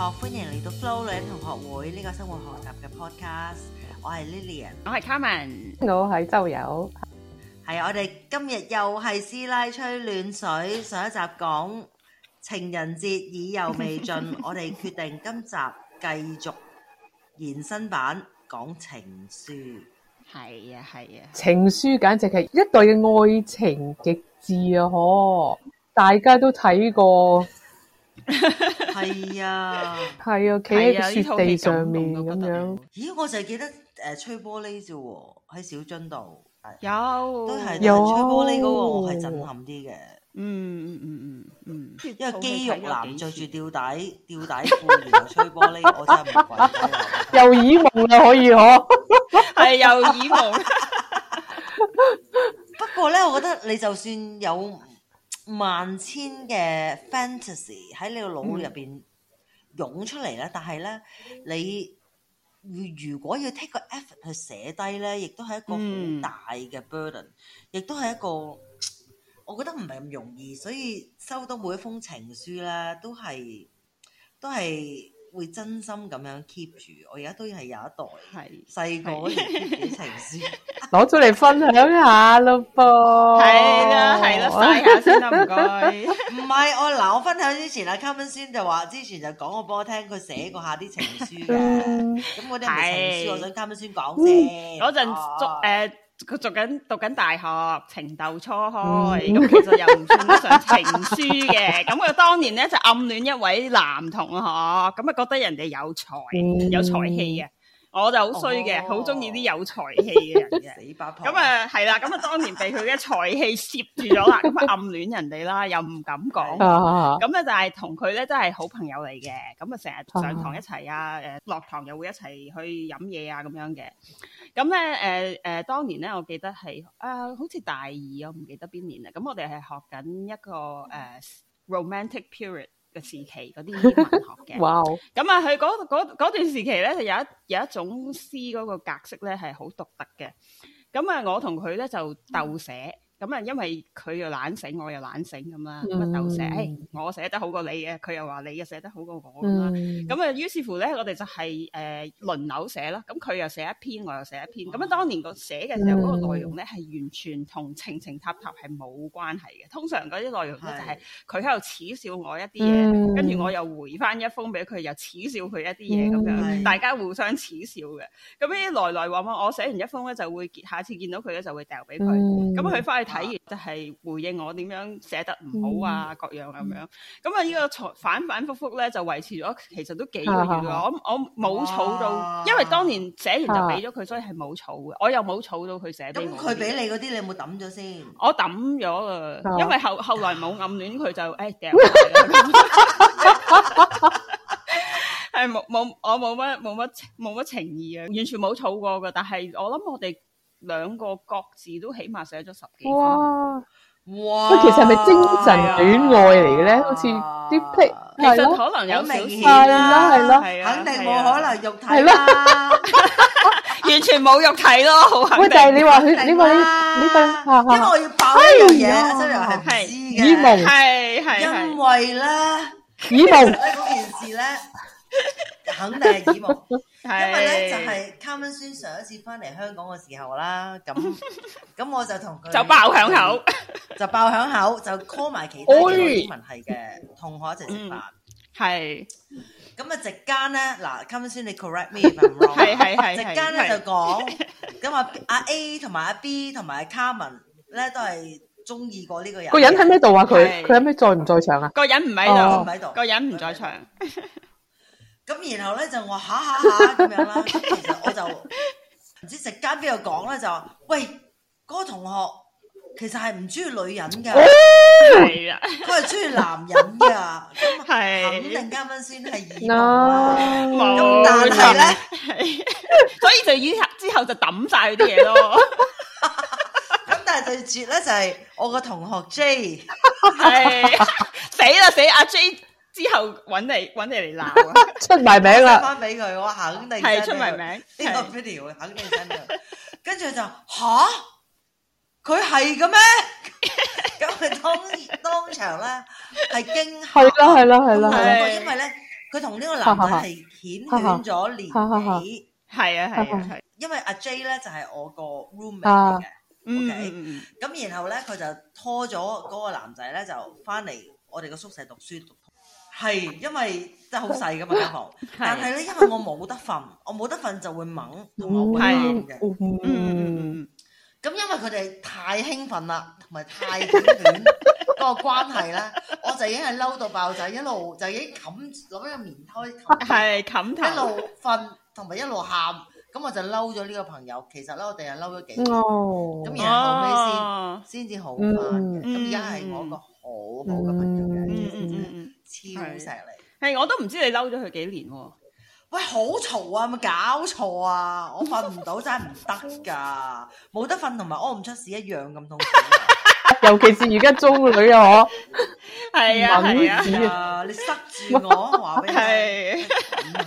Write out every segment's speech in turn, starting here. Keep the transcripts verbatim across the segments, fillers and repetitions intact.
歡迎嚟到 Flo 女人同學會呢個生活學習嘅 podcast。我係 Lilian， 我係 Carmen， 我係周游。 係我哋今日又係師奶吹暖水。上一集講情人節意猶未盡，我哋決定今集繼續延伸版講情書。 係啊係啊， 情書簡直係一代嘅愛情極致啊！嗬，大家都睇過。 係啊， 係啊，企喺個雪地上面咁樣。 咦，我就係記得誒吹玻璃啫喎，喺小樽度有都係有吹玻璃嗰個，我係震撼啲嘅。 嗯嗯嗯嗯嗯， 因為肌肉男着住吊帶吊帶褲，然後吹玻璃，我真係唔怪得。 又耳夢啦，可以嗬？ 係又耳夢。 不過咧，我覺得你就算有萬千嘅 fantasy 喺你個腦入邊湧出嚟咧，嗯、但係咧你如果要 take 個 effort 去寫低咧，亦都係一個好大嘅 burden，亦都係一個我覺得唔係咁容易，所以收到每一封情書咧，都係都係會真心咁樣 keep 住。我而家都係有一袋係細個嗰啲 keep 嘅情書， 攞出嚟分享下咯噃。 係啦係啦，晒下先啦，唔該。 唔係我嗱，我分享之前啊 Carmen 先就話，之前就講過俾我聽，佢寫過下啲情書嘅。咁嗰啲係咪情書？我想 Carmen 先講先。 嗰陣讀誒。佢讀緊讀緊大學，情竇初開，咁、嗯、其實又唔算得上情書嘅。咁佢當年咧就暗戀一位男同學，咁啊覺得人哋有才、嗯、有才氣嘅，我就好衰嘅，好中意啲有才氣嘅人嘅。死八婆！咁啊係啦，咁啊當年被佢嘅才氣攝住咗啦，咁啊暗戀人哋啦，又唔敢講。咁咧就係同佢咧真係好朋友嚟嘅，咁啊成日上堂一齊啊，誒落堂又會一齊去飲嘢啊咁樣嘅。咁咧，誒、呃、誒，當年咧，我記得係啊、呃，好似大二，我唔記得邊年啦。咁我哋係學緊一個誒、呃、romantic period 嘅時期嗰啲文學嘅。哇！咁啊，佢嗰嗰嗰段時期咧，就有一有一種詩嗰個格式咧係好獨特嘅。咁啊，我同佢咧就鬥寫。咁啊，因為佢又懶醒，我又懶醒咁啦，咁啊鬥寫，誒，我寫得好過你嘅，佢又話你嘅寫得好過我咁啦，咁啊，於是乎咧，我哋就係誒輪流寫啦，咁佢又寫一篇，我又寫一篇，咁啊，當年個寫嘅時候嗰個內容咧係完全同情情塔塔係冇關係嘅，通常嗰啲內容咧就係佢喺度恥笑我一啲嘢，跟住我又回翻一封俾佢，又恥笑佢一啲嘢咁樣，大家互相恥笑嘅，咁呢啲來來往往，我寫完一封咧就會下次見到佢咧就會掉俾佢，咁佢翻去睇完就係回應我點樣寫得唔好啊，嗯、各樣咁樣。咁啊，呢個反反覆覆咧就維持咗，其實都幾個月㗎。我我冇儲到，因為當年寫完就俾咗佢，所以係冇儲嘅。我又冇儲到佢寫俾我。咁佢俾你嗰啲，你有冇抌咗先？我抌咗啊，因為後後來冇暗戀佢就誒掉係冇冇我冇乜冇乜冇乜情意啊，完全冇儲過㗎。但係我諗我哋兩個各自都起碼寫咗十幾分。哇！ 哇！其實係咪精神戀愛嚟嘅咧？好似啲 pic， 其實可能有明顯啦，係咯， 肯定冇可能肉體啦， 完全冇肉體咯，好肯定。 喂，但係你話佢，你話你呢份， 因為我要爆呢樣嘢，周游係唔知嘅。 耳夢係係係， 因為咧耳夢咧嗰件事咧，肯定係耳夢。因為咧就係 Carmen 孫上一次翻嚟香港嘅時候啦，咁咁我就同佢就爆響口， 就爆響口，就 call 埋其他嘅英文系嘅同學一齊食飯。 係咁啊，席間咧嗱 Carmen 孫你 correct me if I'm wrong， 係係係， 席間咧就講咁啊，阿 A 同埋阿 B 同埋阿 Carmen 咧都係中意過呢個人。 個人喺咩度啊？佢佢喺咩在唔在場啊？ 個人唔喺度， 唔喺度， 個人唔在場。 咁然後咧就我下下下咁樣啦，咁其實我就唔知席間邊度講咧就話，喂嗰個同學其實係唔中意女人㗎， 係啊， 佢係中意男人㗎，咁肯定啱啱先係耳夢啦。咁但係咧， 所以就以之後就抌晒佢啲嘢咯。 咁但係對絕咧就係我個同學 J， 係死啦死阿 J。之後揾嚟揾你嚟鬧啊！ 出埋名啦， 翻俾佢，我肯定係出埋名呢個 video，肯定真嘅。跟住就吓，佢係嘅咩？咁佢當當場咧係驚嚇， 係啦係啦係啦， 因為咧佢同呢個男仔係顯顯咗年紀， 係啊係啊係。 因為阿 J 咧就係我個 roommate 嚟嘅。OK， 嗯咁然後咧佢就拖咗嗰個男仔咧就翻嚟我哋個宿舍讀書讀，係因為真係好細噶嘛間房，但係咧因為我冇得瞓，我冇得瞓就會掹同埋會喊嘅， 嗯嗯咁因為佢哋太興奮啦，同埋太短短嗰個關係咧，我就已經係嬲到爆仔，一路就已經冚攞一個棉胎係冚頭， 一路瞓同埋一路喊。咁我就嬲咗呢個朋友，其實咧我哋係嬲咗幾年，咁、oh. 然後後尾先先至好翻嘅。咁而家係我一個好好嘅朋友嘅，嗯嗯嗯，超錫你。 係我都唔知你嬲咗佢幾年喎。 喂，好嘈啊！有冇搞錯啊？我瞓唔到真係唔得㗎，冇得瞓同埋屙唔出屎一樣咁痛苦。 尤其是而家中女啊，嗬。 係啊係啊，你塞住我，話俾你聽。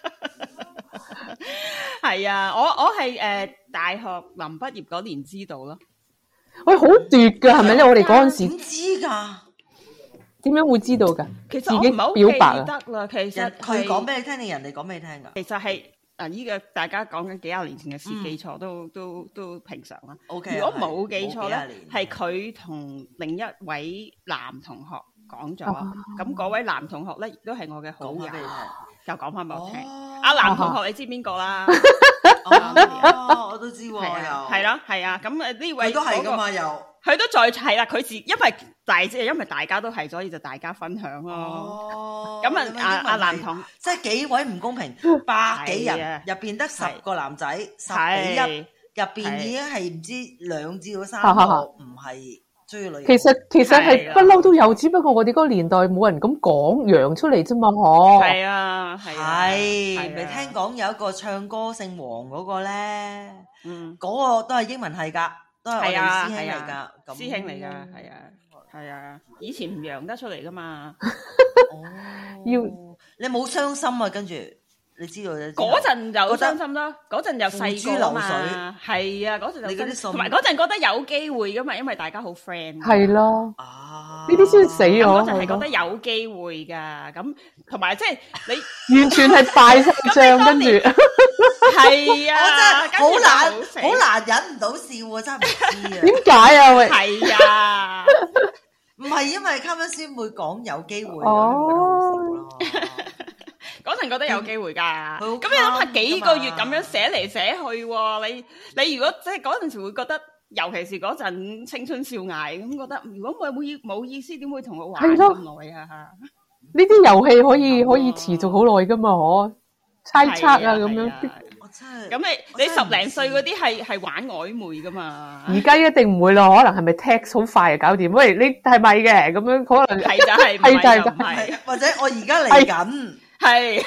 係啊，我我係誒大學臨畢業嗰年知道咯。 喂，好奪噶，係咪咧？我哋嗰陣時點知㗎？ 點樣會知道㗎？ 其實我唔係好記得啦。其實佢講俾你聽定人哋講俾你聽㗎？ 其實係啊，呢個大家講緊幾廿年前嘅事，記錯都都都平常啦。 OK， 如果冇記錯咧，係佢同另一位男同學講咗。咁嗰位男同學咧，亦都係我嘅好友。就講翻俾我聽，阿男同學你知邊個啦？ 哦，我都知喎，又係咯，係啊，咁誒呢位佢都係噶嘛，又佢都再係啦，佢自因為大即係因為大家都係，所以就大家分享咯。 哦， 咁啊，阿阿男同即係幾位唔公平，百幾人入邊得十個男仔，十比一入邊已經係唔知兩至到三個唔係。 其實其實係不嬲都有，只不過我哋嗰個年代冇人咁講揚出嚟啫嘛，嗬。 係啊，係。 你聽講有一個唱歌姓黃嗰個咧， 嗯， 嗰個都係英文系㗎，都係我哋師兄嚟㗎， 師兄嚟㗎，係啊，係啊，以前唔揚得出嚟㗎嘛。 哦，要你冇傷心啊？跟住。你知道啫， 嗰陣就傷心啦，嗰陣又細個嘛，係啊，嗰陣就傷心，同埋嗰陣覺得有機會噶嘛，因為大家好 friend。 係咯，啊，呢啲先死我。 嗰陣係覺得有機會㗎，咁同埋即係你完全係敗晒仗，跟住係啊， 我真係好難，好難忍唔到笑啊！真係唔知啊， 點解啊？喂， 係啊， 唔係因為卡文先會講有機會，哦。 嗰陣覺得有機會㗎，咁你諗下幾個月咁樣寫嚟寫去喎，你你如果即係嗰陣時會覺得，尤其是嗰陣青春少艾咁覺得，如果冇冇意冇意思，點會同我玩咁耐啊？ 呢啲遊戲可以可以持續好耐㗎嘛？嗬，猜測啊咁樣。 我真係咁你你十零歲嗰啲係係玩曖昧㗎嘛？ 而家一定唔會咯，可能係咪 text 好快就搞掂？喂，你係咪嘅？咁樣可能係就係， 係就係就係， 或者我而家嚟緊。 係，係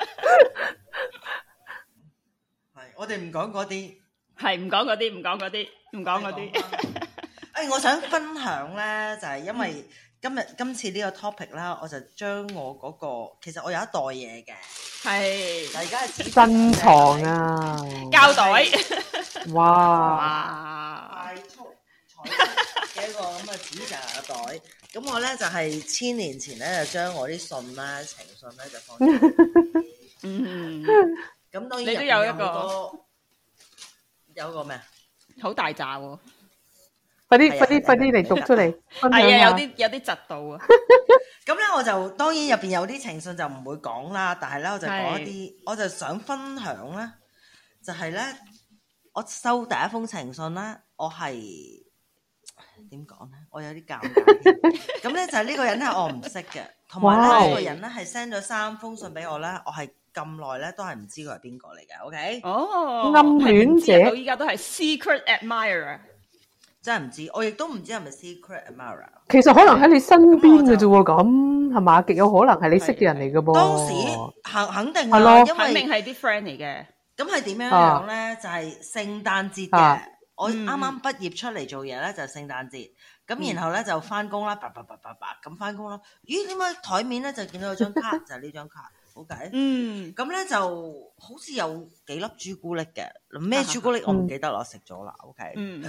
我哋唔講嗰啲， 係唔講嗰啲，唔講嗰啲，唔講嗰啲。 誒，我想分享咧，就係因為今日今次呢個 topic 啦，我就將我嗰個其實我有一袋嘢嘅， 係， 但而家係珍藏啊， 膠袋， 哇， 快速彩嘅一個咁嘅紙紮袋。咁我咧就係千年前咧就將我啲信啦、情信咧就放咗。嗯，咁當然你都有一個有個咩啊？ 好大扎喎！ 快啲快啲快啲嚟讀出嚟， 係啊，有啲有啲窒到啊！ 咁咧我就當然入邊有啲情信就唔會講啦，但係咧我就講一啲，我就想分享咧，就係咧我收第一封情信咧，我係。點講咧？我有啲尷尬。咁咧就係呢個人係我唔識嘅，同埋咧呢個人咧係 send 咗三封信俾我咧，我係咁耐咧都係唔知佢係邊個嚟嘅。OK？ 哦， 暗戀者到依家都係 secret admirer， 真係唔知。我亦都唔知係咪 secret admirer。 其實可能喺你身邊嘅啫喎，咁係嘛？極有可能係你識嘅人嚟嘅噃。 當時肯肯定係咯， 因為肯定係啲 friend 嚟嘅。 咁係點樣樣咧？就係聖誕節嘅。我啱啱畢業出嚟做嘢咧，就係聖誕節，咁然後咧就翻工啦，叭叭叭叭叭咁翻工啦。咦？點解台面咧就見到有張卡，就係呢張卡，好計。嗯，咁咧就好似有幾粒朱古力嘅，咩朱古力我唔記得啦，食咗啦。OK。嗯。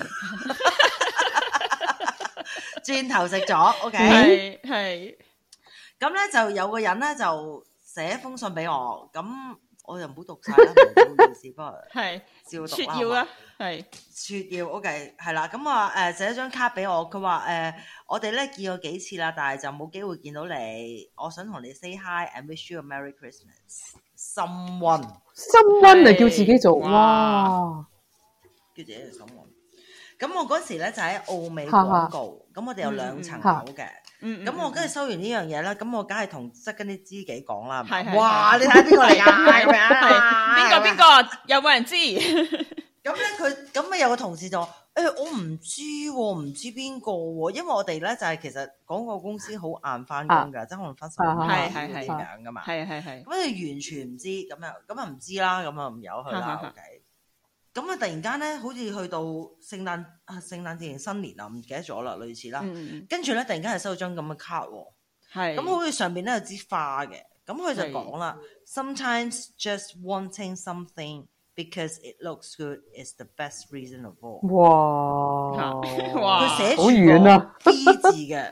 轉頭食咗。OK。 係係。 咁咧就有個人咧就寫封信俾我，咁我又唔好讀晒啦，唔好意思，不過係照讀撮要啦，係撮要 OK 係啦，咁啊誒寫咗張卡俾我，佢話誒我哋咧見過幾次啦，但係就冇機會見到你，我想同你 say hi and wish you a merry Christmas。someone someone 嚟叫自己做， 哇哇！ 叫自己做 someone。咁我嗰時咧就喺澳美廣告，咁我哋有兩層樓嘅。 嗯， 咁我跟住收完呢樣嘢啦，咁我梗係同側跟啲知己講啦。 係係哇！你睇邊個嚟㗎？咁樣邊個邊個？有冇人知？ 咁咧佢咁啊有個同事就話：誒我唔知喎，唔知邊個喎，因為我哋咧就係其實廣告公司好晏翻工㗎，即係可能翻十五係係點係樣㗎嘛。 係係係。 咁佢完全唔知，咁樣咁啊唔知啦，咁啊唔由佢啦。OK。咁啊突然間咧，好似去到聖誕啊聖誕節定新年啊，唔記得咗啦，類似啦。跟住咧突然間係收到張咁嘅卡喎。 係。 咁好似上邊咧有支花嘅，咁佢就講啦 ，Sometimes just wanting something because it looks good is the best reason of all。 哇！ 哇！ 佢寫住好遠啊 B 字嘅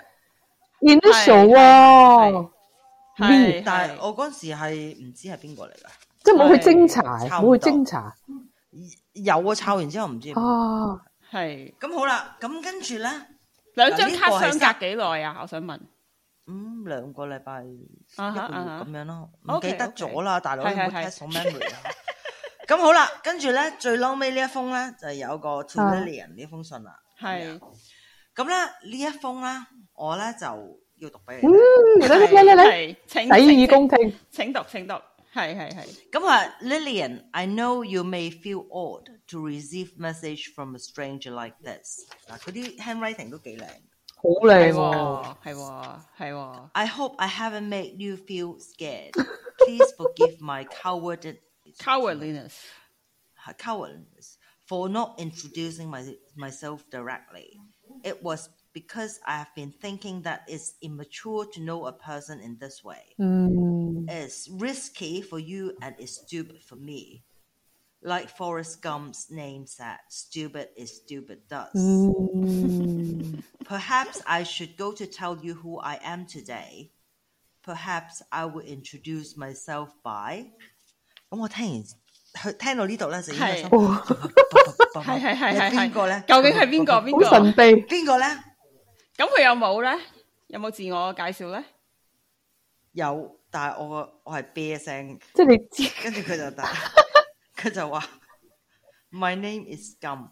initial 啊， 係， 但係我嗰時係唔知係邊個嚟㗎， 即係冇去偵查， 差唔多冇去偵查。 有啊，抄完之後唔知。 啊， 係。 咁好啦，咁跟住咧， 兩張卡相隔幾耐啊？我想問。 嗯，兩個禮拜一個啊月哈啊哈咁樣咯，唔 OK， 記得咗啦，大佬係你冇係係 test 我 memory 啊。咁好啦，跟住咧最嬲尾呢一封咧就有個 to Lillian 呢封信啦。 係。 咁咧呢一封咧，我咧就要讀俾你。 嗯，嚟嚟嚟嚟嚟， 請洗耳恭聽。 請讀請讀，係係係。 咁話 Lillian，I know you may feel odd to receive message from a stranger like this。嗱，佢啲 handwriting 都幾靚。 好靚喎，係喎，係喎。 I hope I haven't made you feel scared. Please forgive my cowardliness. Cowardliness. Cowardliness for not introducing my, myself directly. It was because I have been thinking that it's immature to know a person in this way. 嗯 It's risky for you and it's stupid for me. Like Forrest Gump's name said, stupid is stupid does. 嗯 Perhaps I should go to tell you who I am today. Perhaps I will introduce myself by. 咁我聽完佢聽到呢度咧，就應該心係係係係邊個咧？ 究竟係邊個？邊個？ 好神秘。 邊個咧？ 咁佢有冇咧？有冇自我介紹咧？ 有，但係我個我係啤聲， 即係你知， 跟住佢就答，佢就話：My name is Gum.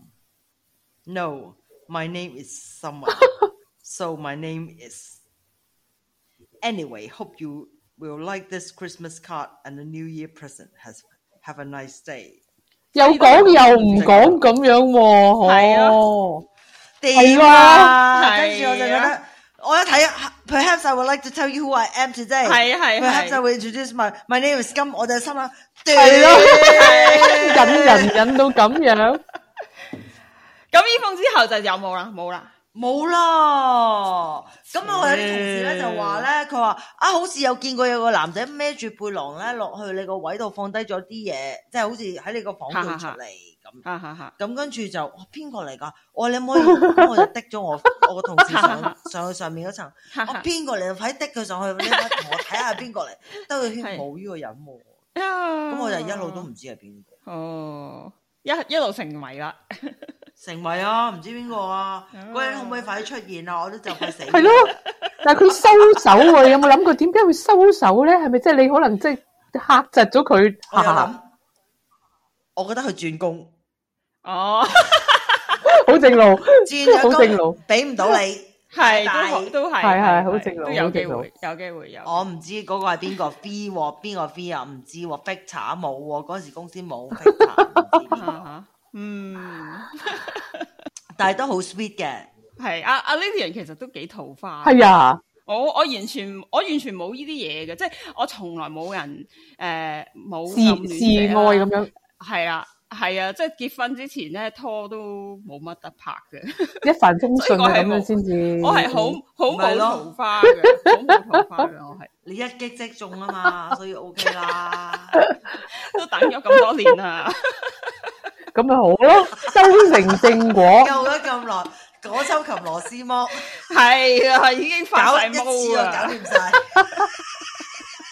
No, my name is someone. So my name is. Anyway, hope you will like this Christmas card and the New Year present. Has have a nice day. 又講又唔講咁樣喎， 係哦， 掂啊！跟住我就覺得，我一睇，Perhaps I would like to tell you who I am today。 係啊係係。 Perhaps I will introduce my my name is Gum。我就心諗， 係咯，引人引到咁樣。 咁呢封之後就有冇啦？冇啦。 冇啦，咁啊我有啲同事咧就話咧，佢話啊好似有見過有個男仔孭住背囊咧落去你個位度放低咗啲嘢，即係好似喺你個房度出嚟咁。咁跟住就哇邊個嚟㗎？我話你可唔可以？咁我就滴咗我我個同事上上去上面嗰層。我邊個嚟？快啲滴佢上去，你快同我睇下邊個嚟？兜個圈冇呢個人喎。咁我就一路都唔知係邊個。 哦，一一路成謎啦。 成為啊，唔知邊個啊？嗰人可唔可以快啲出現啊？我都就快死。 係咯，但係佢收手喎，有冇諗過點解會收手咧？係咪即係你可能即係嚇窒咗佢？ 我有諗，我覺得佢轉工。 哦， 好正路， 轉咗好正路， 俾唔到你， 係都都係， 係係好正路， 都有機會，有機會有。 我唔知嗰個係邊個 fee 喎，邊個 fee 啊？唔知喎 Victor 冇喎，嗰時公司冇 Victor，唔知邊個。 嗯， 但係都好 sweet 嘅。 係阿阿 Lillian 其實都幾桃花。 係啊， 我我完全我完全冇呢啲嘢嘅，即係我從來冇人誒冇示示愛咁樣。 係啊係啊，即係結婚之前咧拖都冇乜得拍嘅， 一帆風順咁樣先至。 我係好好冇桃花嘅，好冇桃花嘅我係。 你一擊即中啊嘛，所以 OK 啦。 都等咗咁多年啦。 咁咪好咯，修成正果。 救咗咁耐，嗰抽琴螺絲剝係啊，已經發晒毛啊， 搞掂晒。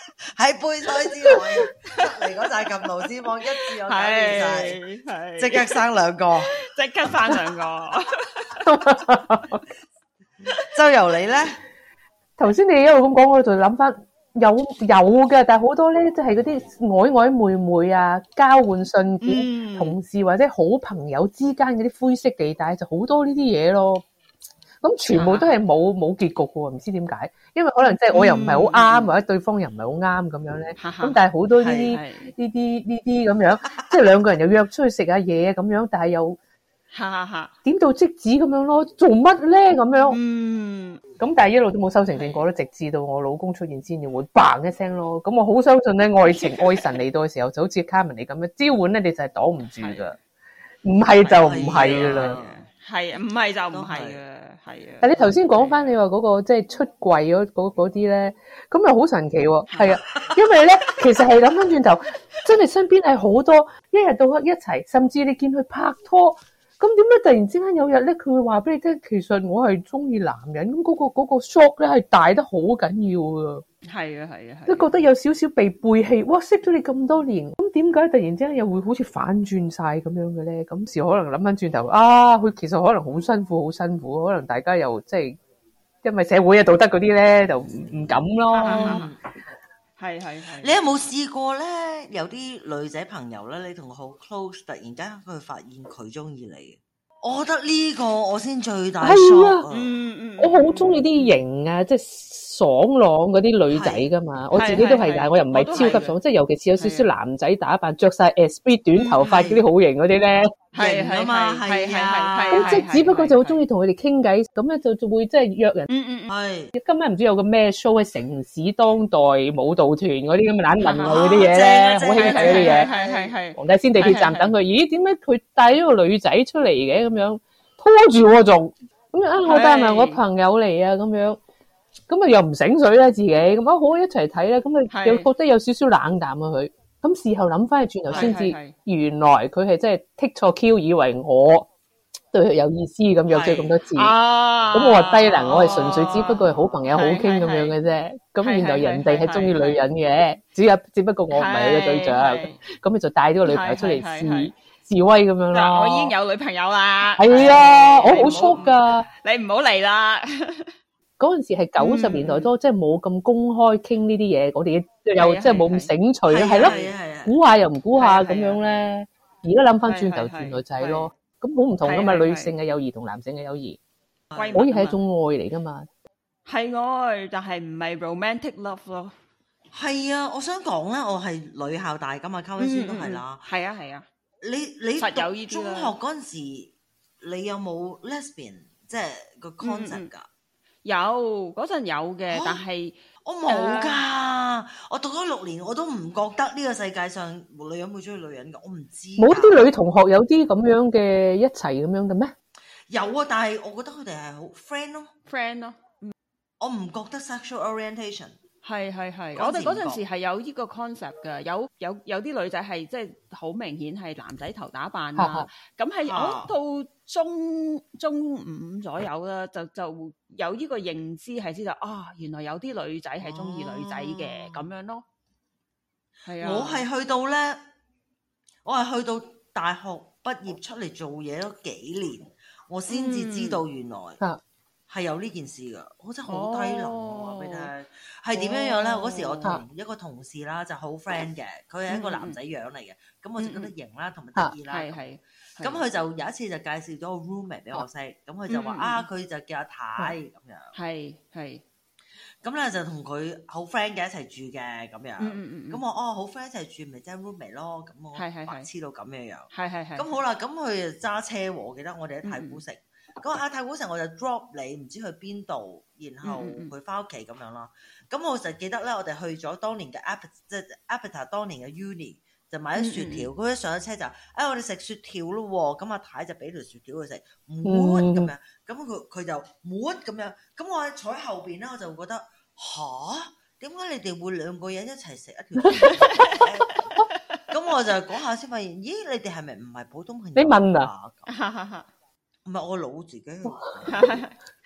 喺胚胎之外出嚟嗰扎撳螺絲網，一次我搞掂晒， 係係即刻生兩個。 即刻生兩個。 周遊你咧？ 頭先你一路咁講，我就諗翻有有嘅，但係好多咧，即係嗰啲曖曖昧昧啊，交換信件、 嗯同事或者好朋友之間嗰啲灰色地帶，就好多呢啲嘢咯。咁全部都係冇冇結局嘅喎，唔知點解，因為可能即係我又唔係好啱， 嗯或者對方又唔係好啱咁樣咧。 哈哈咁但係好多呢啲係呢啲呢啲咁樣，即係兩個人又約出去食下嘢咁樣，但係又哈哈哈。 點到即止咁樣咯，做乜咧咁樣？ 嗯， 咁但係一路都冇收成正果咯，直至到我老公出現先至會嘭一聲咯。咁我好相信咧，愛情愛神嚟到嘅時候，就好似卡文你咁樣召喚咧，你就係擋唔住噶，唔係就唔係噶啦。 係啊，唔係就唔係嘅，係啊。 但你頭先講翻你話嗰個即係出櫃嗰嗰嗰啲咧，咁又好神奇喎。係啊，因為咧其實係諗翻轉頭，真係身邊係好多一日到黑一齊，甚至你見佢拍拖。咁點解突然之間有日咧，佢會話俾你聽，其實我係中意男人，咁嗰個嗰個 shock 咧係大得好緊要噶。 係啊係啊係。 都覺得有少少被背棄，哇！識咗你咁多年，咁點解突然之間又會好似反轉晒咁樣嘅咧？咁時可能諗翻轉頭，啊，佢其實可能好辛苦，好辛苦，可能大家又即係因為社會嘅道德嗰啲咧，就唔唔敢咯。 係係係。 你有冇試過咧？有啲女仔朋友咧，你同佢好 close，突然間佢發現佢中意你，我覺得呢個我先最大 shock 啊！ 嗯嗯， 我好中意啲型啊，即係爽朗嗰啲女仔噶嘛。我自己都係，但係我又唔係超級爽，即係尤其是有少少男仔打扮，着晒 S B 短頭髮嗰啲好型嗰啲咧。 係係嘛，係係係。 咁即係只不過就好中意同佢哋傾偈，咁咧就就會即係約人。 嗯嗯， 係。 今晚唔知有個咩 show 喺城市當代舞蹈團嗰啲咁嘅懶文藝嗰啲嘢咧，好興睇嗰啲嘢。 係係係。 黃大仙地鐵站等佢，咦？點解佢帶咗個女仔出嚟嘅咁樣？拖住我仲咁啊！我帶埋我朋友嚟啊，咁樣咁啊又唔醒水啦自己，咁啊好一齊睇啦，咁啊又覺得有少少冷淡啊佢。咁事後諗翻去轉頭先至，原來佢係真係剔錯 Q，以為我對佢有意思咁約咗咁多次。咁我話低能，我係純粹只不過係好朋友好傾咁樣嘅啫。咁原來人哋係中意女人嘅，只有只不過我唔係佢嘅對象。咁咪就帶咗個女朋友出嚟試。示威咁樣咯， 我已經有女朋友啦。 係啊，我好 shock 噶。 你唔好嚟啦。 嗰陣時係九十年代多，即係冇咁公開傾呢啲嘢，我哋又即係冇咁醒取，係咯，估下又唔估下咁樣咧。而家諗翻轉頭，原來就係咯，咁好唔同噶嘛。女性嘅友誼同男性嘅友誼，可以係一種愛嚟噶嘛。 係愛，但係唔係 romantic love 咯。 係啊，我想講咧，我係女校大噶嘛，溝先都係啦。 係啊係啊。 你你讀中學嗰陣時，你有冇 lesbian 即係個 concept 㗎？ 有嗰陣有嘅，但係我冇㗎。我讀咗六年，我都唔覺得呢個世界上女人會中意女人㗎。我唔知。 冇啲女同學有啲咁樣嘅一齊咁樣嘅咩？ 有啊，但係我覺得佢哋係好 friend 咯 ，friend 咯。 我唔覺得 sexual orientation。 係係係，我哋嗰陣時係有呢個 concept 嘅，有有有啲女仔係即係好明顯係男仔頭打扮啦，咁係我到中中五左右啦，就就有呢個認知係知道啊，原來有啲女仔係中意女仔嘅咁樣咯。係啊， 我係去到咧，我係去到大學畢業出嚟做嘢咗幾年，我先至知道原來。嗯係有呢件事噶，我真係好低能喎！話俾你聽，係點樣樣咧？嗰時我同一個同事啦，就好 friend 嘅，佢係一個男仔樣嚟嘅，咁我就覺得型啦，同埋得意啦。係係。咁佢就有一次就介紹咗個 roommate 俾我識，咁佢就話啊，佢就叫阿太咁樣。係係。咁咧就同佢好 friend 嘅一齊住嘅咁樣。咁我哦好 friend 一齊住，咪即係 roommate 咯。咁我白痴到咁樣樣。係係係。咁好啦，咁佢就揸車喎，記得我哋喺太古城。咁啊太古城我就 drop 你唔知去邊度，然後佢翻屋企咁樣啦。咁、嗯嗯、我就記得咧，我哋去咗當年嘅 Appet 即係 Appetite 當年嘅 Uni 就買咗雪條。佢、嗯嗯、一上咗車就，哎我哋食雪條咯喎。咁阿太就俾條雪條佢食，抹咁樣。咁佢佢就抹咁樣。咁我喺坐喺後邊咧，我就覺得吓？點解你哋會兩個人一齊食一條雪條？咁我就嗰下先發現，咦你哋係咪唔係普通朋友？ 你問啊？ 唔係我老自己，我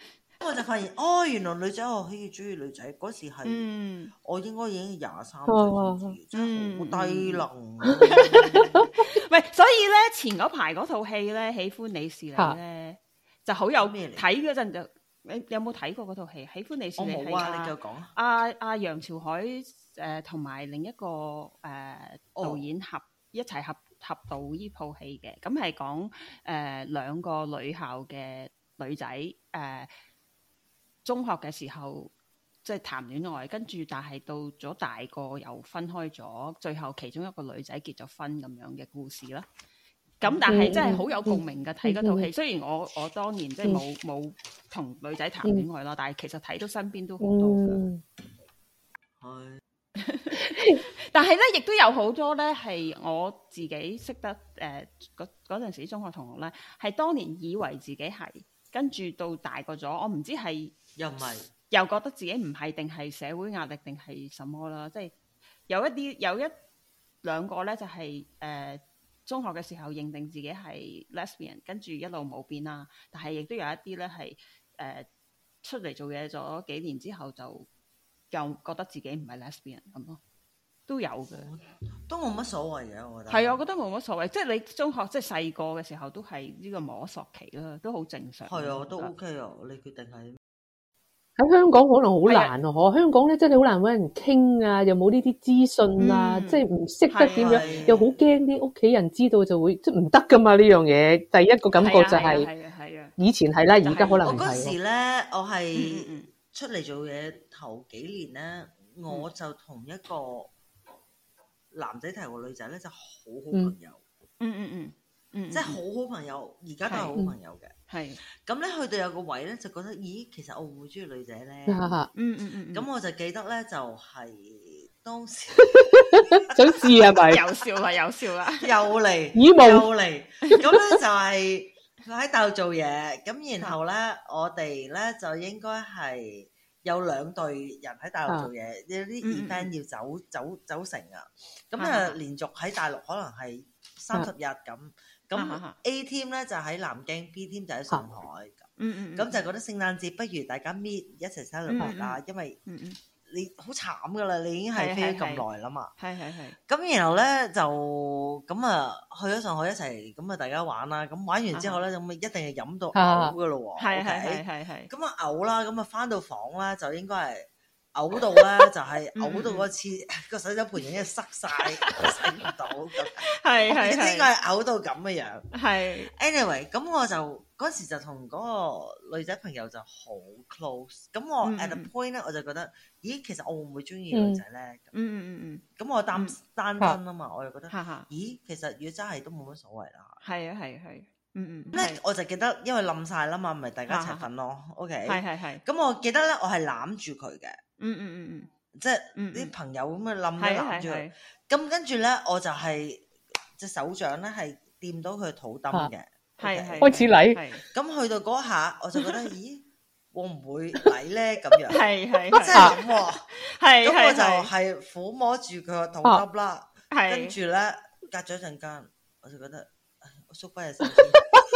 我就發現，哦，原來女仔我可以中意女仔，嗰時係、 嗯、 我應該已經廿三哦歲先知，真係好低能、啊。 喂，所以咧前嗰排嗰套戲咧，喜歡你是你咧，就好有咩嚟？ 睇嗰陣就，你有冇睇過嗰套戲？喜歡你是你係我冇啊，你繼續講啊。 阿阿楊潮海誒同埋另一個誒、呃、導演合、哦、一齊合合導呢套戲嘅，咁係講誒兩個女校嘅女仔誒、呃、中學嘅時候即係談戀愛，跟住但係到咗大個又分開咗，最後其中一個女仔結咗婚咁樣嘅故事啦。咁但係真係好有共鳴嘅睇嗰套戲，雖然我我當年即係冇冇同女仔談戀愛啦，但係其實睇到身邊都好多㗎。係，但係咧亦都有好多咧係我自己識得誒嗰嗰陣時中學同學咧，係當年以為自己係，跟住到大個咗，我唔知係又唔係， 又覺得自己唔係，定係社會壓力，定係什麼啦？即係有一啲有一兩個咧，就係誒。中學嘅時候認定自己係 lesbian， 跟住一路冇變啦。但係亦都有一啲咧係誒出嚟做嘢咗幾年之後，就又覺得自己唔係 lesbian 咁咯，都有嘅， 都冇乜所謂嘅，我覺得。 係啊，我覺得冇乜所謂。即係你中學即係細個嘅時候，都係呢個摸索期啦，都好正常。 係啊，都 OK 啊，你決定係。 喺香港可能好難啊！嗬，香港咧真係好難揾人傾啊，又冇呢啲資訊啊，即係唔識得點樣，又好驚啲屋企人知道就會即係唔得噶嘛呢樣嘢。第一個感覺就係，係啊係啊，以前係啦，而家可能唔係。 我嗰時咧，我係出嚟做嘢頭幾年咧，我就同一個男仔提過女仔咧，就好好朋友。 嗯嗯嗯。嗯， 即係好好朋友，而家都係好朋友嘅。 係咁咧，去到有個位咧，就覺得，咦，其實我會唔會中意女仔咧？ 嗯嗯嗯。咁我就記得咧，就係當時想試係咪？ 有笑啦，有笑啦， 又嚟， 以夢又嚟。咁咧就係佢喺大陸做嘢，咁然後咧，我哋咧就應該係有兩隊人喺大陸做嘢，有啲 event 要走走走成啊。咁啊，連續喺大陸可能係三十日咁。咁 A team 咧就喺南京 ，B team 就喺上海。 嗯嗯， 咁就覺得聖誕節不如大家 meet 一齊 celebrate 啦，因為你好慘噶啦，你已經係飛咗咁耐啦嘛。 係係係。 咁然後咧就咁啊去咗上海一齊，咁啊大家玩啦。咁玩完之後咧，咁啊一定係飲到嘔噶咯喎。 係係係係係。 咁啊嘔啦，咁啊翻到房啦，就應該係。嘔到咧就係嘔到嗰次個洗手盆已經塞晒，洗唔到咁。 係係係， 應該係嘔到咁嘅樣。 係。 anyway，咁我就嗰時就同嗰個女仔朋友就好 close。咁我 at the point 咧，我就覺得，咦，其實我會唔會中意女仔咧？ 嗯嗯嗯嗯。 咁我單單身啊嘛，我又覺得，咦，其實如果真係都冇乜所謂啦。 係啊係係。嗯嗯。 咧我就記得，因為冧晒啦嘛，咪大家一齊瞓咯。OK。 係係係。 咁我記得咧，我係攬住佢嘅。 嗯嗯嗯嗯， 即係啲朋友咁樣冧咗攬住佢，咁跟住咧我就係隻手掌咧係掂到佢肚墩嘅， 係係開始嚟， 咁去到嗰下我就覺得，咦，會唔會嚟咧咁樣？ 係係即係咁喎， 係咁我就係撫摸住佢個肚墩啦，跟住咧隔咗一陣間，我就覺得我縮翻隻手先，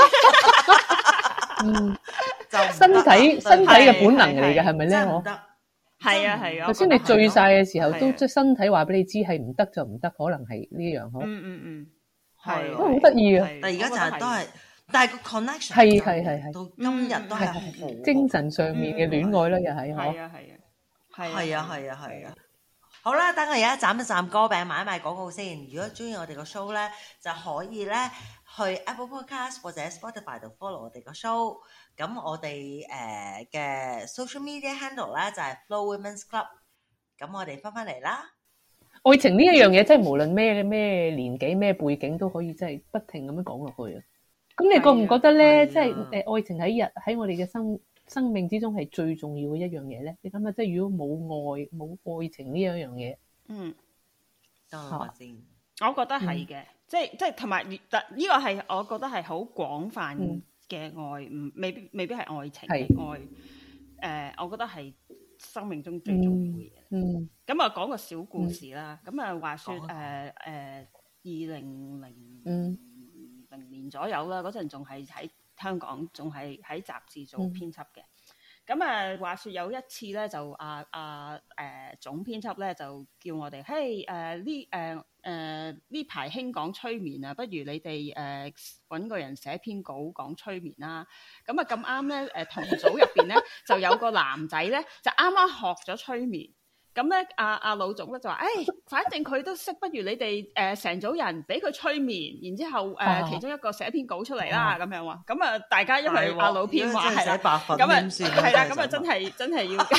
嗯，就身體身體嘅本能嚟嘅係咪咧？我係啊係啊， 頭先你醉晒嘅時候，都即係身體話俾你知係唔得就唔得，可能係呢樣嗬。 嗯嗯嗯，係， 都好得意啊！ 但係而家就係都係，但係個 connection 係係係係， 到今日都係好精神上面嘅戀愛啦，又係嗬。 係啊係啊， 係啊係啊係啊。好啦，等我而家斬一斬歌餅，買一買廣告先。如果中意我哋個 show 咧，就可以咧去 Apple Podcast 或者 Spotify 度 follow 我哋個 show。咁我哋誒嘅 social media handle 咧就係 Flo Women's Club。咁我哋翻返嚟啦。 愛情呢一樣嘢，真係無論咩咩年紀、咩背景都可以，真係不停咁樣講落去啊！咁你覺唔覺得咧？即係誒愛情喺日喺我哋嘅生生命之中係最重要嘅一樣嘢咧？你諗下，即係如果冇愛冇愛情呢一樣嘢， 嗯， 等我話先， 我覺得係嘅，即係即係同埋呢個係我覺得係好廣泛嘅愛，唔未必未必係愛情嘅愛，誒，我覺得係生命中最重要嘅嘢。嗯，咁啊講個小故事啦，咁啊話說誒誒二零零零年左右啦，嗰陣仲係喺香港，仲係喺雜誌做編輯嘅。 咁啊，話說有一次咧，就啊啊誒總編輯咧就叫我哋，嘿誒呢誒誒呢排興講催眠啊，不如你哋誒揾個人寫篇稿講催眠啦。咁啊咁啱咧誒同組入邊咧就有個男仔咧就啱啱學咗催眠。咁咧，阿阿老總咧就話，誒、哎，反正佢都識，不如你哋誒成組人俾佢催眠，然之後誒、呃啊、其中一個寫篇稿出嚟啦，咁、啊、樣話。咁啊，大家因為阿老編話係啦，咁啊係啦，咁啊真係真係要。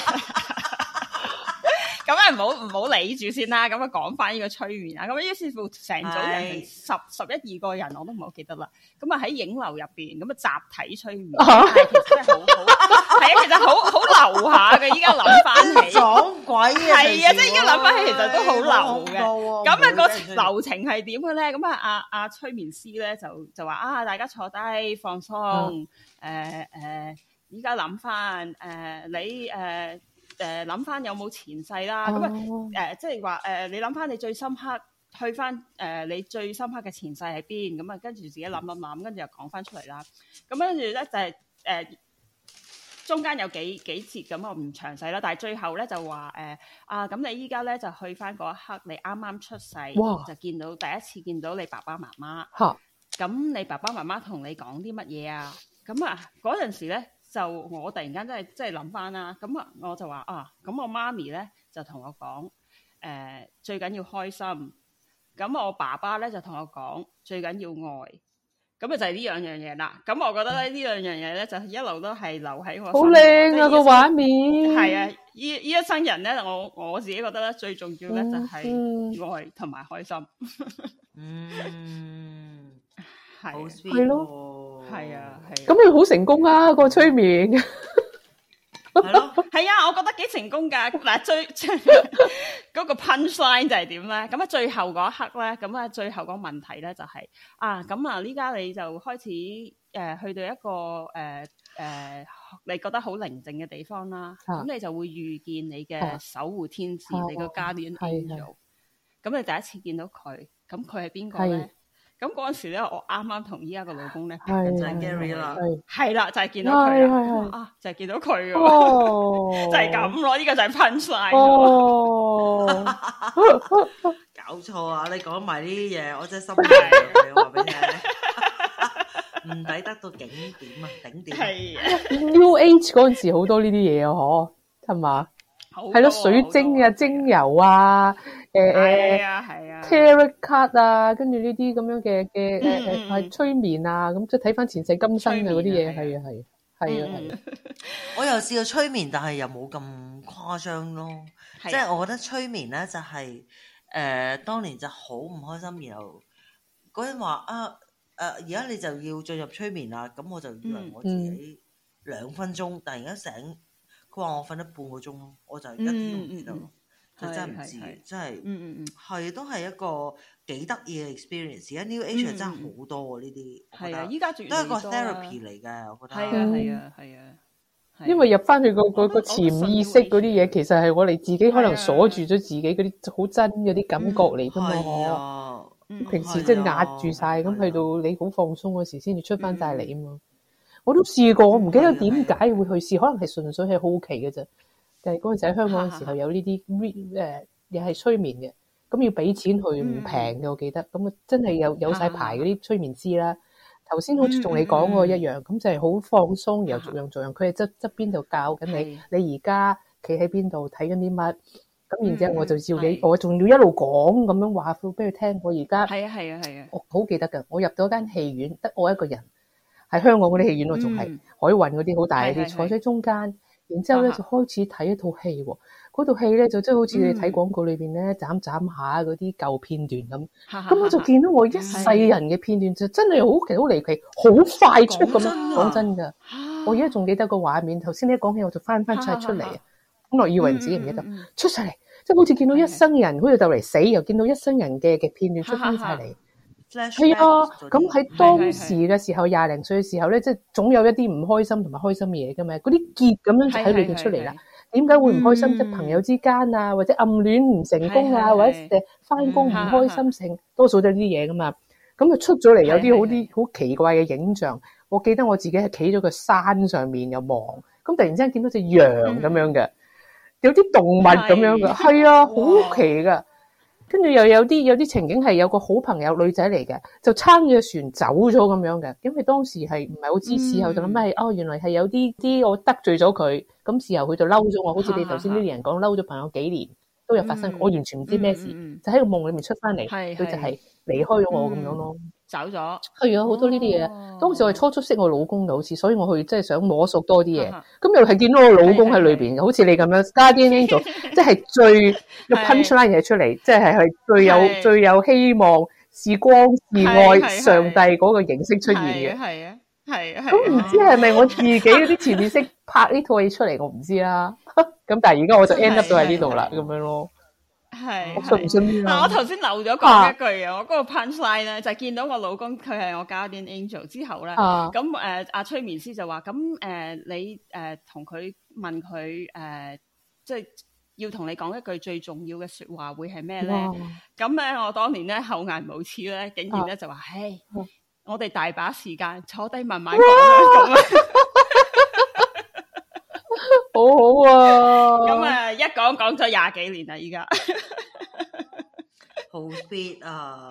咁啊，唔好唔好理住先啦。咁啊，講翻呢個催眠啊。咁於是乎，成組人十十一二個人，我都唔好記得啦。咁啊喺影樓入邊，咁啊集體催眠，但係其實真係好好，係啊，其實好好流下嘅。依家諗翻起， 撞鬼啊！ 係啊，即係依家諗翻起，其實都好流嘅。咁啊，個流程係點嘅咧？咁啊，阿阿催眠師咧就就話啊，大家坐低放鬆，誒誒，依家諗翻誒你誒。誒諗翻有冇前世啦，咁啊誒即係話誒你諗翻你最深刻，去翻誒、呃、你最深刻嘅前世喺邊，咁啊跟住自己諗諗諗，跟住又講翻出嚟啦。咁跟住咧就係、是、誒、呃、中間有幾幾節咁我唔詳細啦，但係最後咧就話誒、呃、啊咁你依家咧就去翻嗰一刻，你啱啱出世就見到第一次見到你爸爸媽媽。嚇！咁你爸爸媽媽同你講啲乜嘢啊？咁啊嗰陣時咧。就我突然間真係即係諗翻啦，咁啊我就話啊，咁我媽咪咧就同我講，誒、呃、最緊要開心，咁我爸爸咧就同我講最緊要愛，咁啊就係呢兩樣嘢啦。咁我覺得咧呢兩樣嘢咧就一路都係留喺我心。好靚啊個畫面。係啊，呢呢一生人咧，我我自己覺得咧最重要咧就係愛同埋開心。 嗯，係，好 sweet 係咯。 係啊，係。 咁佢好成功啊！個催眠係咯， 係啊，我覺得幾成功㗎。嗱，最嗰個 punchline 就係點咧？咁啊，最後嗰一刻咧，咁啊，最後個問題咧就係、是、啊，咁啊，呢家你就開始誒、呃、去到一個誒誒、呃呃，你覺得好寧靜嘅地方啦。咁、啊、你就會遇見你嘅守護天使，啊、你個 guardian angel。咁你第一次見到佢，咁佢係邊個咧？咁嗰陣時咧，我啱啱同依家個老公咧，就係 Gary 啦，係啦，就係見到佢啦，啊，就係見到佢喎，就係咁咯，呢個就係 punchline。哦， 搞錯啊！你講埋呢啲嘢，我真係心涼。你話俾你聽，唔抵得到景點啊，頂點。係啊 ，New Age 嗰陣時好多呢啲嘢啊，嗬，係嘛？係咯，水晶啊、精油啊，誒誒 tarot card 啊，跟住呢啲咁樣嘅嘅誒誒係催眠啊，咁即係睇翻前世今生嘅嗰啲嘢，係啊係，係啊係。 我又試過催眠，但係又冇咁誇張咯。即係我覺得催眠咧就係誒當年就好唔開心，然後嗰人話啊誒而家你就要進入催眠啦，咁我就以為我自己兩分鐘，突然間醒。佢話我瞓咗半個鐘咯，我就一啲都唔知道，就真係唔知，真係，嗯嗯嗯，係都係一個幾得意嘅 experience。而家 New Age 真係好多喎呢啲，係啊，依家都係一個 therapy 嚟嘅，我覺得。係啊係啊係啊， 因為入翻去個個個潛意識嗰啲嘢，其實係我哋自己可能鎖住咗自己嗰啲好真嗰啲感覺嚟㗎嘛。平時即係壓住晒，咁去到你好放鬆嗰時，先至出翻晒嚟啊嘛。我都試過，我唔記得點解會去試，可能係純粹係好奇嘅啫。就係嗰陣時喺香港嘅時候有呢啲誒，又係催眠嘅，咁要俾錢去，唔平嘅，我記得。咁啊，真係有有曬牌嗰啲催眠師啦。頭先好似同你講過一樣，咁就係好放鬆，然後逐樣逐樣，佢係側側邊度教緊你，你而家企喺邊度睇緊啲乜，咁然之後我就照你，我仲要一路講咁樣話俾佢聽。我而家係啊係啊係啊， 我好記得㗎。我入到間戲院，得我一個人。喺香港嗰啲戲院，我仲係海運嗰啲好大嗰啲，坐喺中間，然之後咧就開始睇一套戲喎。嗰套戲咧就真係好似你睇廣告裏邊咧，斬斬下嗰啲舊片段咁。咁我就見到我一世人嘅片段，就真係好奇好離奇，好快速咁樣。講真㗎，我而家仲記得個畫面。頭先你一講起，我就翻翻晒出嚟啊！咁我以為自己唔記得，出晒嚟，即係好似見到一生人，好似就嚟死，又見到一生人嘅嘅片段出翻晒嚟。係啊，咁喺當時嘅時候，廿零歲嘅時候咧，即係總有一啲唔開心同埋開心嘅嘢噶嘛。嗰啲結咁樣就喺裏邊出嚟啦。點解會唔開心？即係朋友之間啊，或者暗戀唔成功啊，或者誒翻工唔開心成，多數都係呢啲嘢噶嘛。咁就出咗嚟有啲好啲好奇怪嘅影像。我記得我自己係企咗個山上面又望， 咁突然之間見到隻羊咁樣嘅，有啲動物咁樣嘅，係啊，好奇噶。跟住又有啲有啲情景係有個好朋友女仔嚟嘅，就撐住船走咗咁樣嘅，因為當時係唔係好知，事後就諗係哦，原來係有啲啲我得罪咗佢，咁事後佢就嬲咗我，好似你頭先呢啲人講嬲咗朋友幾年都有發生，我完全唔知咩事，就喺個夢裏面出翻嚟，佢就係離開咗我咁樣咯。 走咗， 係啊，好多呢啲嘢。當時我係初初識我老公嘅，好似，所以我去即係想摸索多啲嘢。咁又係見到我老公喺裏邊，好似你咁樣 Guardian Angel，即係最個 punchline 嘢出嚟，即係係最有最有希望、是光是愛上帝嗰個形式出現嘅。 係啊，係啊。 咁唔知係咪我自己嗰啲潛意識拍呢套戲出嚟，我唔知啦。咁但係而家我就 end up 到喺呢度啦，咁樣咯。 係， 我信唔信啊？我頭先漏咗講一句啊，我嗰個 punchline 咧就係見到我老公佢係我 guardian angel 之後咧，咁誒阿催眠師就話咁誒你誒同佢問佢誒即係要同你講一句最重要嘅説話會係咩咧？咁咧我當年咧厚顏無恥咧，竟然咧就話：唉，我哋大把時間坐低慢慢講啦。 好好啊！ 咁啊，一講講咗廿幾年啦，依家好 fit 啊！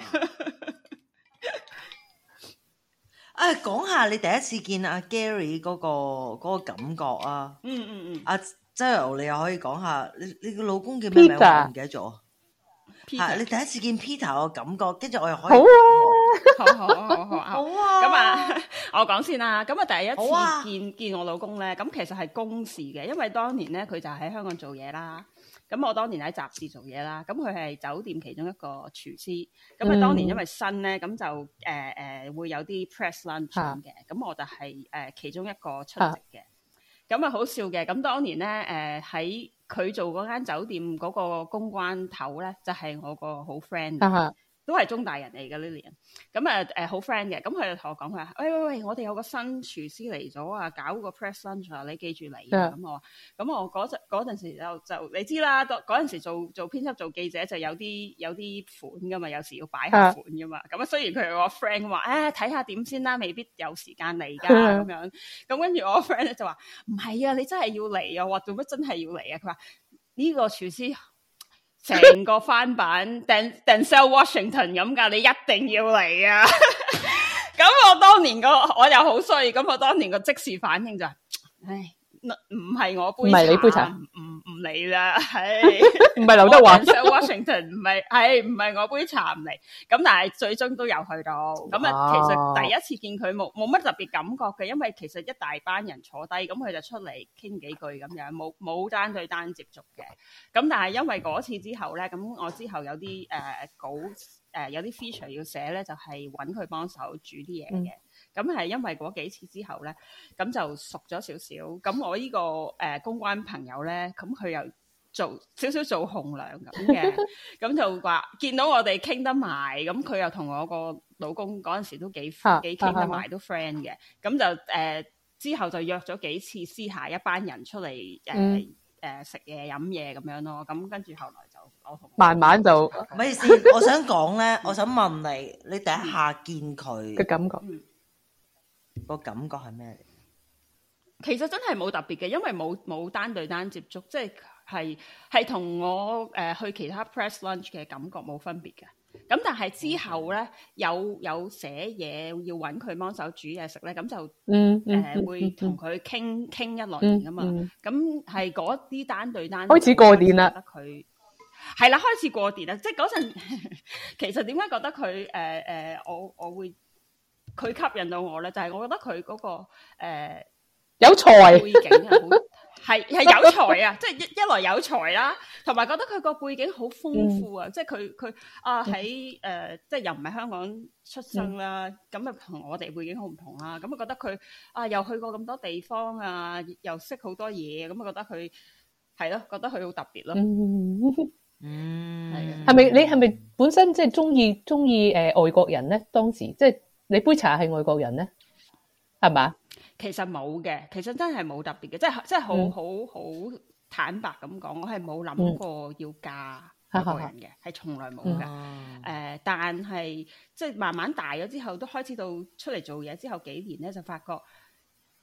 啊，講下你第一次見阿 Gary 嗰個嗰個感覺啊！ 嗯嗯嗯， 阿周游，你又可以講下你你個老公叫咩名？我唔記得咗。係你第一次見 Peter 個感覺，跟住我又可以好啊，好好好好好啊！ 咁啊，我講先啦。咁啊，第一次見見我老公咧，咁其實係公事嘅，因為當年咧佢就喺香港做嘢啦。咁我當年喺雜誌做嘢啦。咁佢係酒店其中一個廚師。咁啊，當年因為新咧，咁就誒誒會有啲 press lunch 嘅。咁我就係誒其中一個出席嘅。咁啊好笑嘅。咁當年咧誒喺佢做嗰間酒店嗰個公關頭咧，就係、是、我個好 friend，、uh-huh. 都係中大人嚟嘅 Lilian。咁啊誒好 friend 嘅，咁佢就同我講佢話：喂喂喂，我哋有個新廚師嚟咗啊，搞個 press lunch 啊，你記住嚟啊！咁、uh-huh. 我話：咁我嗰陣嗰陣時就就你知啦，嗰陣時做做編輯做記者就有啲有啲款噶嘛，有時要擺下款噶嘛。咁、uh-huh. 啊雖然佢係我 friend 話：誒睇下點先啦，未必有時間嚟㗎咁樣。咁跟住我 friend 咧就話：唔係啊，你真係要嚟啊！我話做乜真係要嚟啊？佢話呢個廚師成個翻版 Denzel Washington 咁㗎，你一定要嚟啊！咁我當年個我又好衰，咁我當年個即時反應就係、是，唉。唔係我杯茶，唔係你杯茶，唔唔嚟啦，係唔係劉德華 Washington 唔係係唔係我杯茶唔嚟，咁但係最終都有去到，咁啊其實第一次見佢冇冇乜特別感覺嘅，因為其實一大班人坐低，咁佢就出嚟傾幾句咁樣，冇冇單對單接觸嘅，咁但係因為嗰次之後咧，咁我之後有啲誒、呃、稿誒、呃、有啲 feature 要寫咧，就係揾佢幫手煮啲嘢嘅。嗯咁係因為嗰幾次之後咧，咁就熟咗少少。咁我呢、這個誒、呃、公關朋友咧，咁佢又做少少做紅娘咁嘅，咁就話見到我哋傾得埋，咁佢又同我個老公嗰陣時都幾幾傾得埋，都 friend 嘅。咁就誒、呃、之後就約咗幾次私下一班人出嚟誒誒食嘢飲嘢咁樣咯。咁跟住後來就我同慢慢就唔好意思，我想講咧，我想問你，你第一下見佢嘅感覺。 嗯個感覺係咩嚟？ 其實真係冇特別嘅，因為冇冇單對單接觸，即係係係同我誒、呃、去其他 press lunch 嘅感覺冇分別嘅。咁但係之後咧，有有寫嘢要揾佢幫手煮嘢食咧，咁就嗯誒、 嗯呃、會同佢傾傾一輪噶嘛。咁係嗰啲單對單開始過電啦。 覺得佢係啦，開始過電啦。即係嗰陣，其實點解覺得佢誒誒我我會？佢吸引到我咧，就係、是、我覺得佢嗰、那個誒、呃、 有才背景係好係係有才啊！即係一一來有才啦，同埋覺得佢個背景好豐富啊！嗯、即係佢佢啊喺誒、呃，即係又唔係香港出生啦，咁啊同我哋背景好唔同啦。咁啊覺得佢啊又去過咁多地方啊，又識好多嘢，咁啊覺得佢係咯，覺得佢好特別咯。 嗯，係啊。 係咪你係咪本身即係中意中意誒外國人咧？當時即係。你杯茶係外國人咧，係嘛？ 其實冇嘅，其實真係冇特別嘅，即係即係好好好坦白咁講，我係冇諗過要嫁外國人嘅，係、嗯、從來冇嘅。誒、嗯呃，但係即係慢慢大咗之後，都開始到出嚟做嘢之後幾年咧，就發覺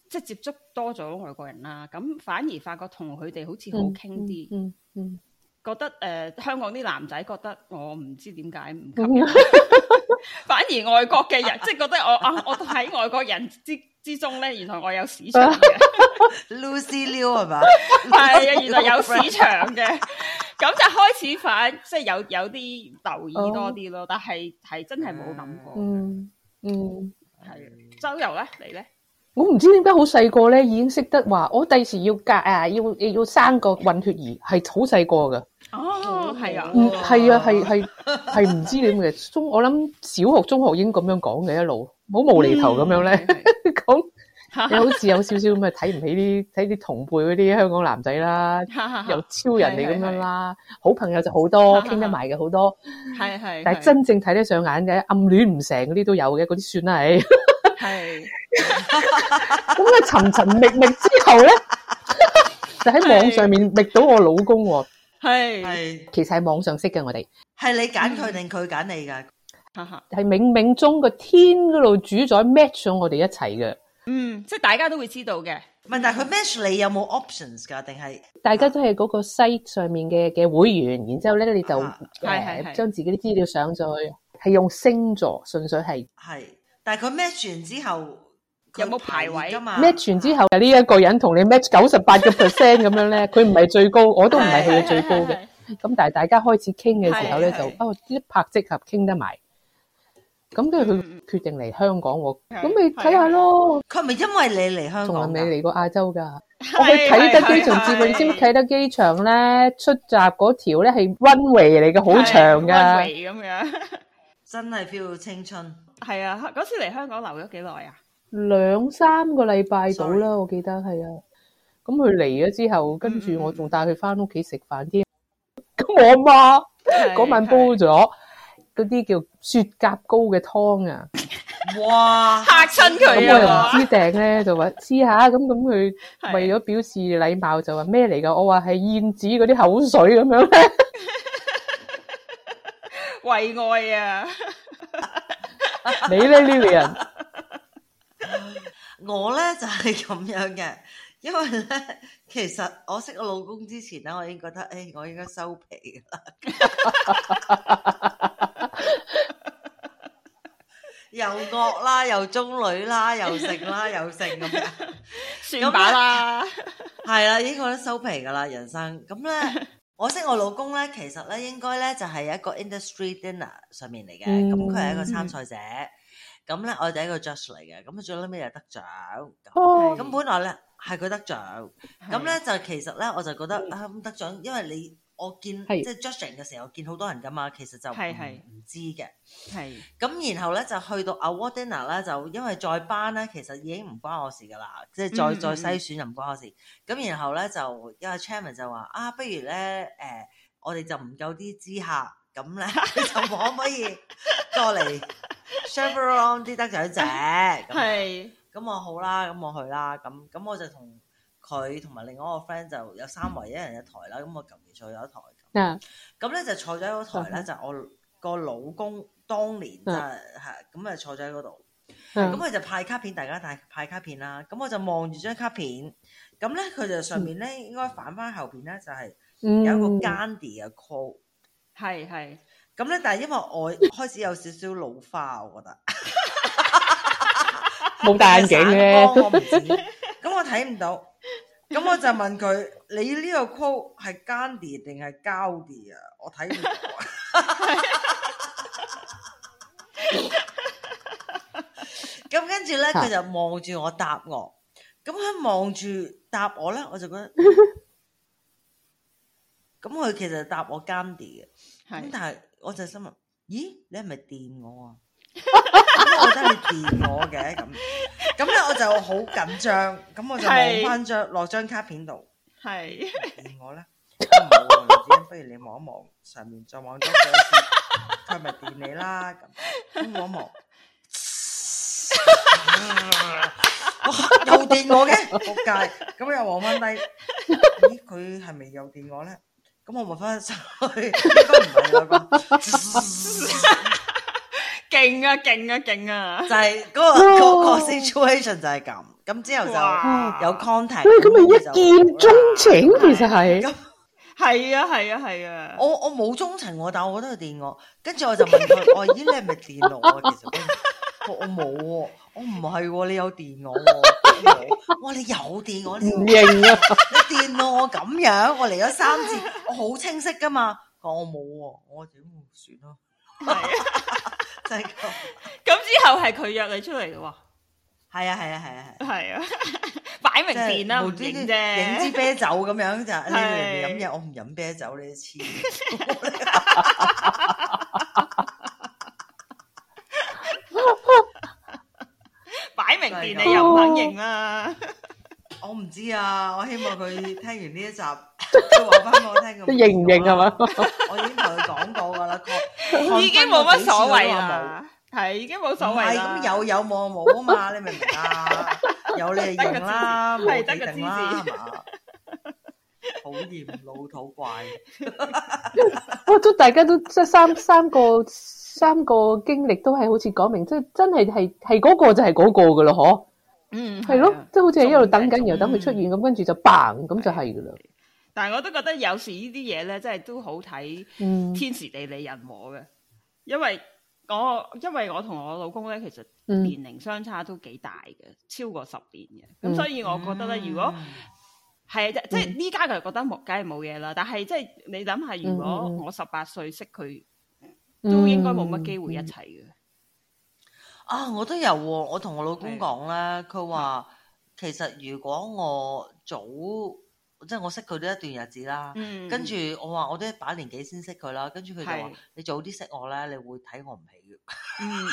即係接觸多咗外國人啦，咁反而發覺同佢哋好似好傾啲， 嗯嗯， 覺得誒、呃、香港啲男仔覺得我唔知點解唔吸引，反而外國嘅人即係覺得我啊，我喺外國人之之中咧，原來我有市場嘅 ，Lucy Liu 係嘛？ 係啊，原來有市場嘅，咁就開始反即係有有啲留意多啲咯，但係係真係冇諗過， 嗯嗯， 係周遊咧，你咧？ 我唔知點解好細個咧已經識得話，我第時要隔啊，要要生個混血兒，係好細個噶。 哦，係啊， 嗯，係啊，係係係唔知點嘅。中我諗小學、中學已經咁樣講嘅，一路好無厘頭咁樣咧講，你好似有少少咁嘅睇唔起啲睇啲同輩嗰啲香港男仔啦，又超人嚟咁樣啦。好朋友就好多，傾得埋嘅好多。 係係， 但係真正睇得上眼嘅，暗戀唔成嗰啲都有嘅，嗰啲算啦係。 係咁啊，尋尋覓覓之後咧，就喺網上面覓到我老公喎。 係係其實喺網上識嘅，我哋係你揀佢定佢揀你㗎？ 係冥冥中個天嗰度主宰 match 咗我哋一齊嘅。 嗯，即係大家都會知道嘅。 唔係，但係佢 match 你有冇 options 㗎？定係大家都係嗰個 site 上面嘅嘅會員，然之後咧你就係係係將自己啲資料上咗去，係用星座，純粹係係。但係佢 match 完之後有冇排位㗎嘛 match 完之後，呢一個人同你 match 九十八個 percent 咁樣咧，佢唔係最高，我都唔係佢嘅最高嘅。咁但係大家開始傾嘅時候咧，就哦一拍即合，傾得埋。咁跟住佢決定嚟香港喎，咁咪睇下咯。 佢係咪因為你嚟香港？ 從來未嚟過亞洲㗎。我去啟德機場接佢，你知唔知啟德機場咧出閘嗰條咧係 runway 嚟嘅，好長㗎。 runway 咁樣， 真係 feel 到青春。 係啊，嗰次嚟香港留咗幾耐啊？ 兩三個禮拜到啦，我記得係啊。咁佢嚟咗之後，跟住我仲帶佢翻屋企食飯添。咁我阿媽嗰晚煲咗嗰啲叫雪蛤膏嘅湯啊！ 哇， 嚇親佢啊！ 咁我又唔知訂咧，就話試下咁咁佢為咗表示禮貌就話咩嚟㗎？我話係燕子嗰啲口水咁樣咧， 為愛啊！ 你咧呢個人？ 我咧就係、是、咁樣嘅，因為咧其實我識我老公之前咧，我已經覺得誒、哎，我應該收皮啦。又惡啦，又中女啦，又性啦，又性咁樣， 算把啦， 係啦，已經覺得收皮噶啦，人生咁咧。我識我老公咧，其實咧應該咧就係、是、一個 industry dinner 上面嚟嘅，咁佢係一個參賽者，咁咧、嗯、我哋係一個 judge 嚟嘅，咁最尾又得獎，咁、哦、本來咧係佢得獎，咁咧就其實咧我就覺得啊咁得獎，因為你。我見即係 judging 嘅時候，見好多人噶嘛，其實就唔唔知嘅。係咁，然後咧就去到 award dinner 咧，就因為再班咧，其實已經唔關我事噶啦，即係再、嗯、再篩選就唔關我事。咁然後咧就因為 chairman 就話啊，不如咧誒、呃，我哋就唔夠啲知客，咁咧就可唔可以過嚟 chaperone 啲得獎者？係咁我好啦，咁我去啦，咁咁我就同。佢同埋另外一個 friend 就有三圍一人一台啦，咁我近期坐咗一台咁，咁咧、yeah. 就坐咗喺嗰台咧， yeah. 就我個老公當年就係咁啊坐咗喺嗰度，咁佢 yeah. 就派卡片，大家帶派卡片啦，咁我就望住張卡片，咁咧佢就上面咧、mm. 應該反翻後邊咧就係有一個 Gandhi 嘅 call， 係係，咁咧但係因為我開始有少少老花，我覺得冇戴眼鏡嘅，我唔知，咁我睇唔到。咁我就問佢：你呢個 quote 係 Gandhi 定係 Gaudi 啊？我睇唔到。咁跟住咧，佢就望住我答我。咁佢望住答我咧，我就覺得，咁佢其實答我 Gandhi 嘅。咁但係我就心諗：咦，你係咪電我啊？咁我覺得你電我嘅咁，咁咧我就好緊張，咁我就望翻張落張卡片度，係電我咧，冇啊，不如你望一望上面，再望多幾次，佢係咪電你啦？咁咁望一望，哇，又電我嘅，仆街！咁又望翻低，咦，佢係咪又電我咧？咁我望翻上去，應該唔係嗰個。勁啊勁啊勁啊！就係嗰、嗰個嗰、嗰個 situation 就係咁， 咁之後就哇有 contact。 喂，咁咪一就見鐘情，其實係。 咁係啊係啊係啊！ 我我冇鐘情喎，但係我覺得佢電我，跟住我就問佢：我咦你係咪電我啊？其實我我冇喎，我唔係喎，你有電我喎。我話你有電我，你唔認啊！ 你電到我咁樣，我嚟咗三次，我好清晰噶嘛。佢話我冇喎，我點算咯？ 係啊， 就係咁。 咁之後係佢約你出嚟嘅喎。 係啊係啊係啊係。 係啊，擺明電啦，唔無端端影啫。 影支啤酒咁樣就你嚟飲嘢，我唔飲啤酒，你黐。 擺明電你又唔肯認啦。 我唔知啊，我希望佢聽完呢一集都話翻俾我聽。 都認唔認係嘛？ 我已經同佢講過噶啦， 已經冇乜所謂啦，係已經冇所謂啦。 咁有有冇冇啊嘛？你明唔明啊？有你就認啦，冇就定啦，係嘛？討厭老土怪。 哇！都大家都即係三三個三個經歷都係好似講明，即係真係係係嗰個就係嗰個噶啦，嗬？ 嗯， 係咯，即係好似係一路等緊，然後等佢出現咁，跟住就嘭咁就係噶啦。 但係我都覺得有時呢啲嘢咧，真係都好睇天時地利人和嘅，因為我因為我同我老公咧，其實年齡相差都幾大嘅，超過十年嘅，咁所以我覺得咧，如果係即係呢家佢覺得冇，梗係冇嘢啦。但係即係你諗下，如果我十八歲識佢，都應該冇乜機會一齊嘅。 啊，我都有喎，我同我老公講咧，佢話其實如果我早即係我識佢呢一段日子啦，跟住我話我都一把年紀先識佢啦，跟住佢就話你早啲識我咧，你會睇我唔起嘅。嗯。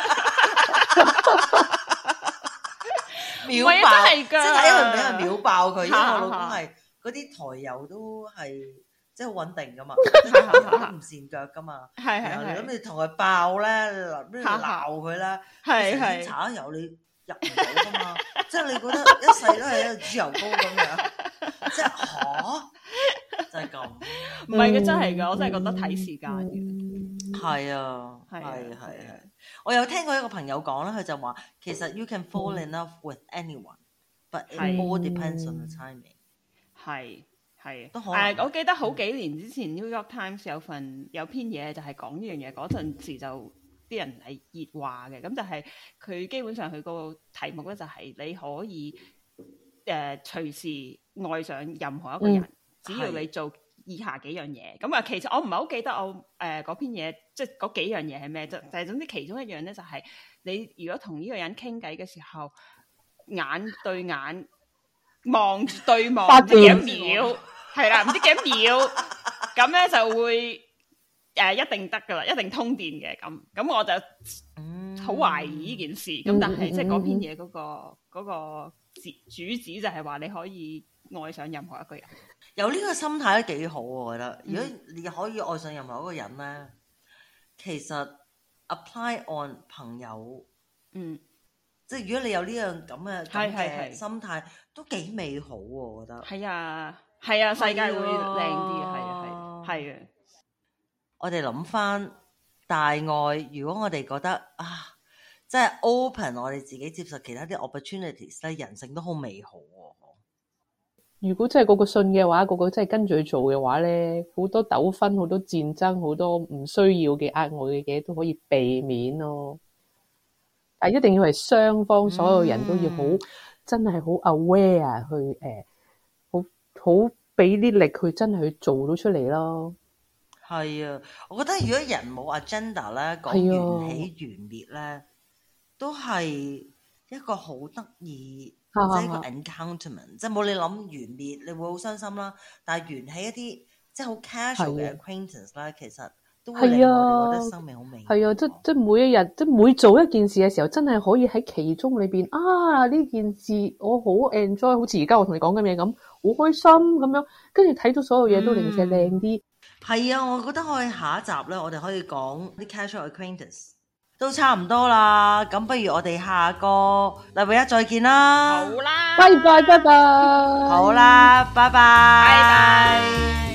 秒爆，即係睇佢唔俾人秒爆佢，因為我老公係嗰啲台油都係即係好穩定噶嘛，都唔跣腳噶嘛。 係係係。咁你同佢爆咧，邊度鬧佢咧？係係。搽油你入唔到噶嘛？即係你覺得一世都係一個豬油膏咁樣，即係嚇，就係咁。 唔係嘅，真係㗎，我真係覺得睇時間嘅。 係啊，係係係。我有聽過一個朋友講啦，佢就話其實 you can fall in love with anyone，but it all depends on the timing。係係都好。誒，我記得好幾年之前 New York Times 有份有篇嘢就係講呢樣嘢，嗰陣時就啲人係熱話嘅，咁就係佢基本上佢個題目咧就係你可以誒隨時愛上任何一個人，只要你做以下幾樣嘢。咁啊，其實我唔係好記得我誒嗰篇嘢，即係嗰幾樣嘢係咩啫？就係總之其中一樣咧，就係你如果同呢個人傾偈嘅時候，眼對眼望住對望唔知幾多秒，係啦，唔知幾多秒，咁咧就會誒一定得噶啦，一定通電嘅咁。咁我就好懷疑呢件事。咁但係即係嗰篇嘢嗰個嗰個主旨就係話你可以愛上任何一個人。有呢個心態都幾好，我覺得。如果你可以愛上任何一個人咧，嗯、其實 apply on 朋友，嗯，即係如果你有呢樣咁嘅咁嘅心態，都幾美好，我覺得。係啊，係啊，世界會靚啲，係啊，係，係啊。我哋諗翻大愛，如果我哋覺得啊，即係 open，我哋自己接受其他啲 opportunities 咧，人性都好美好。 如果真係個個信嘅話，個個真係跟住去做嘅話咧，好多糾紛、好多戰爭、好多唔需要嘅額外嘅嘢都可以避免咯。但係一定要係雙方所有人都要好，嗯、真係好 aware 去誒，好好俾啲力去真係去做到出嚟咯。 係啊，我覺得如果人冇 agenda 咧，講緣起緣滅咧，都係一個好得意。即係一個 encounterment，即係冇你諗完滅，你會好傷心啦。但係緣起一啲即係好 casual 嘅 acquaintance 啦，其實都會令我哋覺得生命好美好。係啊，即即每一日，即每做一件事嘅時候，真係可以喺其中裏邊啊！呢件事我好 enjoy，好似而家我同你講緊嘢咁，好開心咁樣，跟住睇到所有嘢都零舍靚啲。係啊，我覺得可以下一集咧，我哋可以講啲 casual acquaintance。都差唔多啦，咁不如我哋下個禮拜一再見啦。好啦，拜拜拜拜。好啦，拜拜。拜拜。